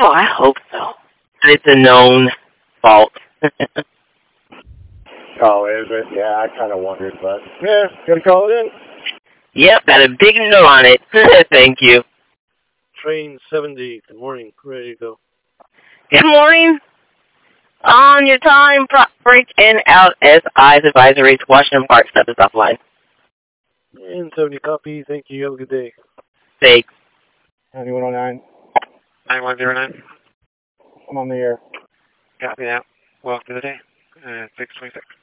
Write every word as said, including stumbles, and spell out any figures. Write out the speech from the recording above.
Oh, I hope so. It's a known fault. Oh, is it? Yeah, I kind of wondered, but yeah, gonna call it in. Yep, got a big note on it. Thank you. Train seventy, good morning, ready to go. Good morning. On your time, prop break in, out, S I's advisories, Washington Park, step is offline. And seventy copy, thank you, have a good day. Thanks. ninety-one oh nine. ninety-one oh nine. I'm on the air. Copy that. Welcome to the day. Uh, six twenty-six.